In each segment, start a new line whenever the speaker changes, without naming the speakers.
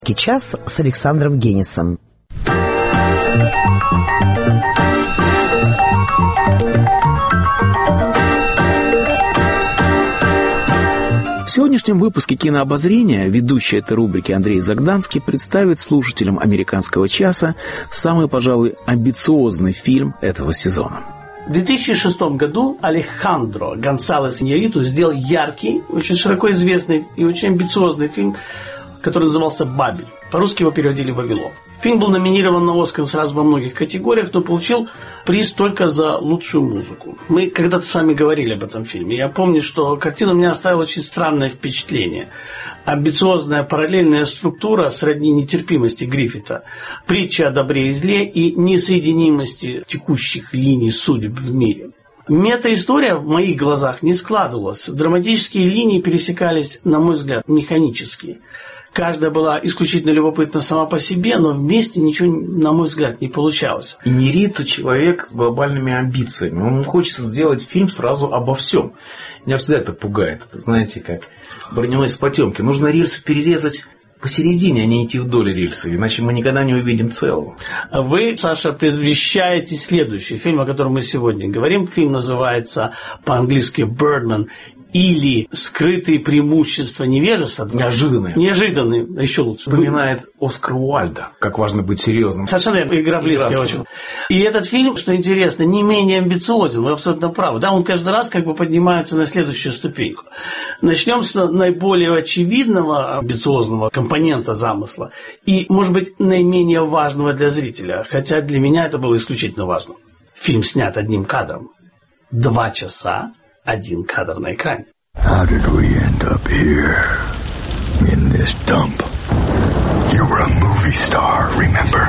Час с Александром Генисом.
В сегодняшнем выпуске «Кинообозрения» ведущий этой рубрики Андрей Загданский представит слушателям «Американского часа» самый, пожалуй, амбициозный фильм этого сезона.
В 2006 году Алехандро Гонсалес Иньярриту сделал яркий, очень широко известный и очень амбициозный фильм, который назывался «Бабель». По-русски его переводили «Вавилон». Фильм был номинирован на «Оскар» сразу во многих категориях, но получил приз только за лучшую музыку. Мы когда-то с вами говорили об этом фильме. Я помню, что картина у меня оставила очень странное впечатление. Амбициозная параллельная структура сродни нетерпимости Гриффита, притча о добре и зле и несоединимости текущих линий судеб в мире. Мета-история в моих глазах не складывалась. Драматические линии пересекались, на мой взгляд, механически. Каждая была исключительно любопытна сама по себе, но вместе ничего, на мой взгляд, не получалось.
Иньярриту человек с глобальными амбициями. Он хочет сделать фильм сразу обо всем. Меня всегда это пугает. Это, знаете, как броненосец Потемкин. Нужно рельсу перерезать посередине, а не идти вдоль рельсы, иначе мы никогда не увидим целого.
Вы, Саша, предвещаете следующий фильм, о котором мы сегодня говорим. Фильм называется по-английски «Birdman», или «Скрытые преимущества невежества».
Неожиданные.
Неожиданные, еще лучше.
Напоминает Оскар Уайльда, как важно быть серьезным.
Совершенно игра близкая очень. И этот фильм, что интересно, не менее амбициозен, вы абсолютно правы. Да, он каждый раз как бы поднимается на следующую ступеньку. Начнем с наиболее очевидного амбициозного компонента замысла и, может быть, наименее важного для зрителя, хотя для меня это было исключительно важно. Фильм снят одним кадром. 2 часа. Один кадр на экране.
How did we end up here? In this dump. You were a movie star, remember?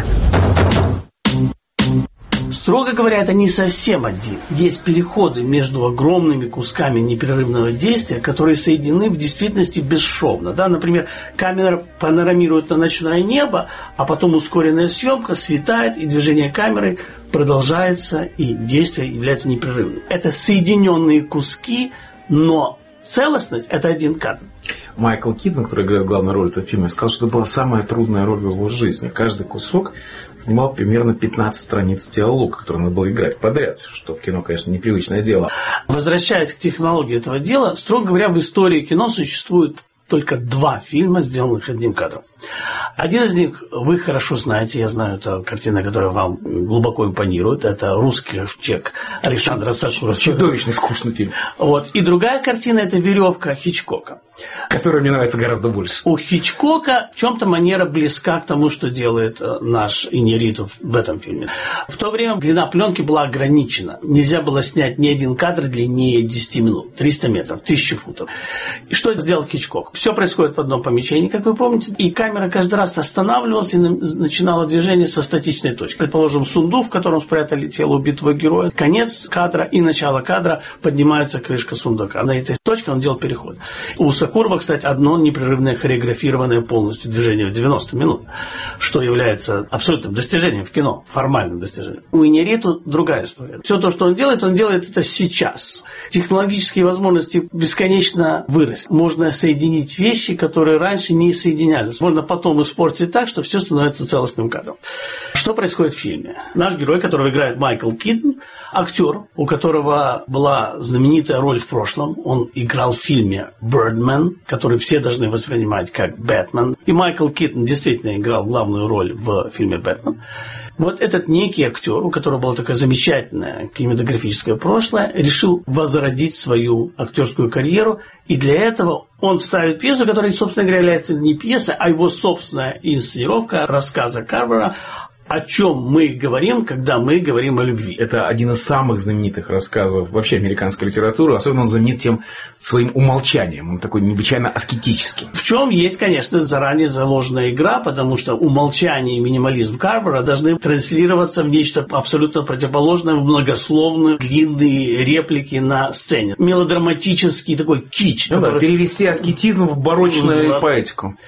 Строго говоря, это не совсем один. Есть переходы между огромными кусками непрерывного действия, которые соединены в действительности бесшовно. Да? Например, камера панорамирует на ночное небо, а потом ускоренная съемка светает, и движение камеры продолжается, и действие является непрерывным. Это соединенные куски, но целостность – это один кадр.
Майкл Китон, который играет главную роль в этом фильме, сказал, что это была самая трудная роль в его жизни. Каждый кусок занимал примерно 15 страниц диалога, который надо было играть подряд, что в кино, конечно, непривычное дело.
Возвращаясь к технологии этого дела, строго говоря, в истории кино существует только 2 фильма, сделанных одним кадром. Один из них вы хорошо знаете, я знаю, это картина, которая вам глубоко импонирует, это «Русский ковчег» Александра Сакурова.
Чудовищный, скучный фильм.
Вот. И другая картина – это «Веревка» Хичкока.
Которая мне нравится гораздо больше.
У Хичкока в чем-то манера близка к тому, что делает наш Иньярриту в этом фильме. В то время длина пленки была ограничена. Нельзя было снять ни один кадр длиннее 10 минут, 300 метров, 1000 футов. И что сделал Хичкок? Все происходит в одном помещении, как вы помните, и камера каждый раз останавливалась и начинала движение со статичной точки. Предположим, сундук, в котором спрятали тело убитого героя, конец кадра и начало кадра, поднимается крышка сундука. На этой точке он делал переход. У Сакурова, кстати, одно непрерывное хореографированное полностью движение в 90 минут, что является абсолютным достижением в кино, формальным достижением. У Иньярриту другая история. Все то, что он делает это сейчас. Технологические возможности бесконечно выросли. Можно соединить вещи, которые раньше не соединялись. Можно потом испортить так, что все становится целостным кадром. Что происходит в фильме? Наш герой, которого играет Майкл Китон, актер, у которого была знаменитая роль в прошлом. Он играл в фильме «Birdman», который все должны воспринимать как «Бэтмен». И Майкл Китон действительно играл главную роль в фильме «Бэтмен». Вот этот некий актер, у которого было такое замечательное кинематографическое прошлое, решил возродить свою актерскую карьеру. И для этого он ставит пьесу, которая, собственно говоря, является не пьесой, а его собственная инсценировка рассказа Карвера, о чем мы говорим, когда мы говорим о любви.
Это один из самых знаменитых рассказов вообще американской литературы. Особенно он знаменит тем своим умолчанием. Он такой необычайно аскетический.
В чем есть, конечно, заранее заложенная игра, потому что умолчание и минимализм Карвера должны транслироваться в нечто абсолютно противоположное, в многословные длинные реплики на сцене. Мелодраматический такой кич.
Перевести аскетизм в барочную поэтику.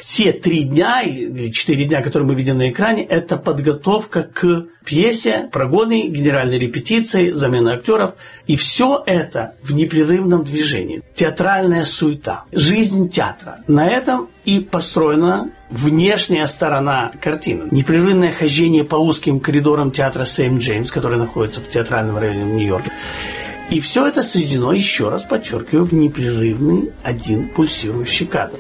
Все 3 дня или 4 дня, которые мы видим на экране, это подготовка к пьесе, прогоны, генеральной репетиции, замена актеров. И все это в непрерывном движении. Театральная суета, жизнь театра. На этом и построена внешняя сторона картины. Непрерывное хождение по узким коридорам театра Сент-Джеймс, который находится в театральном районе в Нью-Йорке. И все это сведено, еще раз подчеркиваю, в непрерывный один пульсирующий кадр.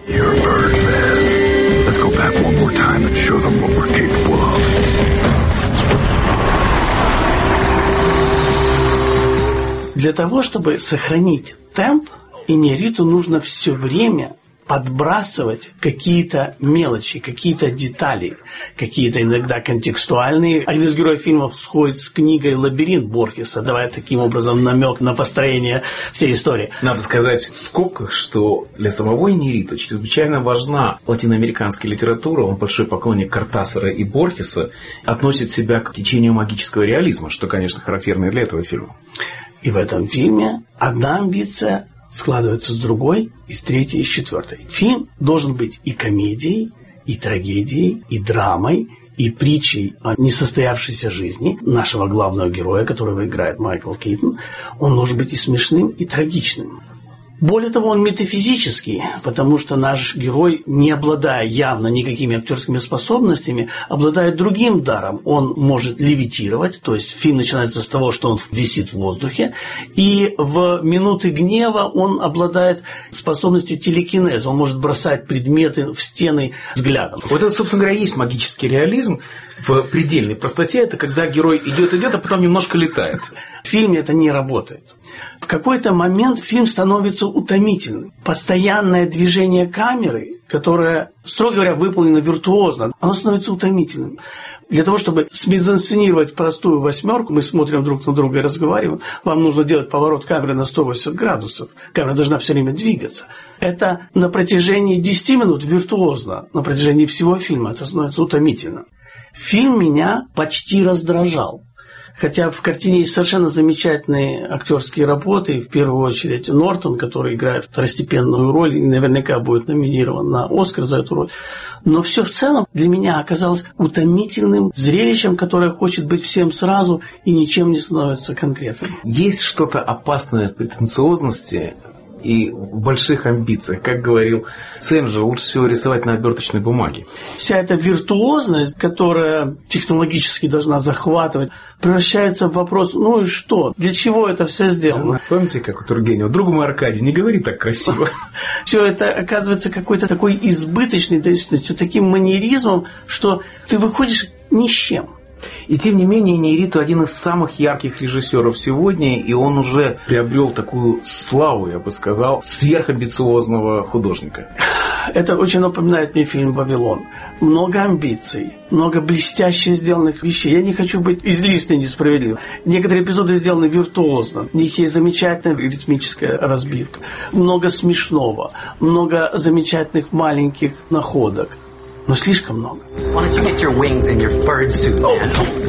Для того, чтобы сохранить темп, Иньярриту нужно все время подбрасывать какие-то мелочи, какие-то детали, какие-то иногда контекстуальные. Один из героев фильма сходит с книгой «Лабиринт» Борхеса, давая таким образом намек на построение всей истории.
Надо сказать в скобках, что для самого Иньярриту чрезвычайно важна латиноамериканская литература. Он большой поклонник Кортасара и Борхеса, относит себя к течению магического реализма, что, конечно, характерно и для этого фильма.
И в этом фильме одна амбиция складывается с другой, и с третьей, и с четвертой. Фильм должен быть и комедией, и трагедией, и драмой, и притчей о несостоявшейся жизни нашего главного героя, которого играет Майкл Кейтон. Он должен быть и смешным, и трагичным. Более того, он метафизический, потому что наш герой, не обладая явно никакими актерскими способностями, обладает другим даром. Он может левитировать, то есть фильм начинается с того, что он висит в воздухе, и в минуты гнева он обладает способностью телекинеза. Он может бросать предметы в стены взглядом.
Вот это, собственно говоря, и есть магический реализм в предельной простоте. Это когда герой идет, а потом немножко летает.
В фильме это не работает. В какой-то момент фильм становится утомительным. Постоянное движение камеры, которое, строго говоря, выполнено виртуозно, оно становится утомительным. Для того, чтобы смизансценировать простую 8, мы смотрим друг на друга и разговариваем, вам нужно делать поворот камеры на 180 градусов. Камера должна все время двигаться. Это на протяжении 10 минут виртуозно, на протяжении всего фильма это становится утомительно. Фильм меня почти раздражал. Хотя в картине есть совершенно замечательные актерские работы, в первую очередь Нортон, который играет второстепенную роль и наверняка будет номинирован на Оскар за эту роль. Но все в целом для меня оказалось утомительным зрелищем, которое хочет быть всем сразу и ничем не становится конкретным.
Есть что-то опасное в претенциозности и в больших амбициях. Как говорил Сэм же, лучше всего рисовать на оберточной бумаге.
Вся эта виртуозность, которая технологически должна захватывать, превращается в вопрос, ну и что? Для чего это все сделано?
Помните, как у Тургенева? Другу мой Аркадий, не говори так красиво.
Все это оказывается какой-то такой избыточной действительностью, таким манеризмом, что ты выходишь ни с чем.
И тем не менее, Иньярриту один из самых ярких режиссеров сегодня, и он уже приобрел такую славу, я бы сказал, сверхамбициозного художника.
Это очень напоминает мне фильм «Вавилон». Много амбиций, много блестяще сделанных вещей. Я не хочу быть излишне несправедлив. Некоторые эпизоды сделаны виртуозно. В них есть замечательная ритмическая разбивка. Много смешного, много замечательных маленьких находок. Но слишком много.
Why don't you get your wings and your bird suit, man?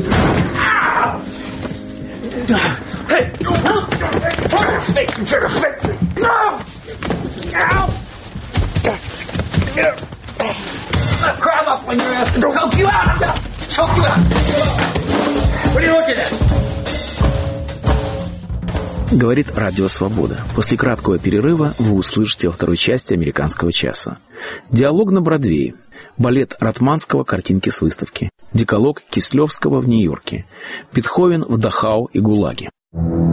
Hey! Turn to fake! No! Ow! Grab up on your ass and choke you out! Choke you out! What are you looking at?
Говорит Радио Свобода. После краткого перерыва вы услышите во второй части «Американского часа». Диалог на Бродвее. Балет Ратманского «Картинки с выставки». Декалог Кислевского в Нью-Йорке. Бетховен в Дахау и ГУЛАГе.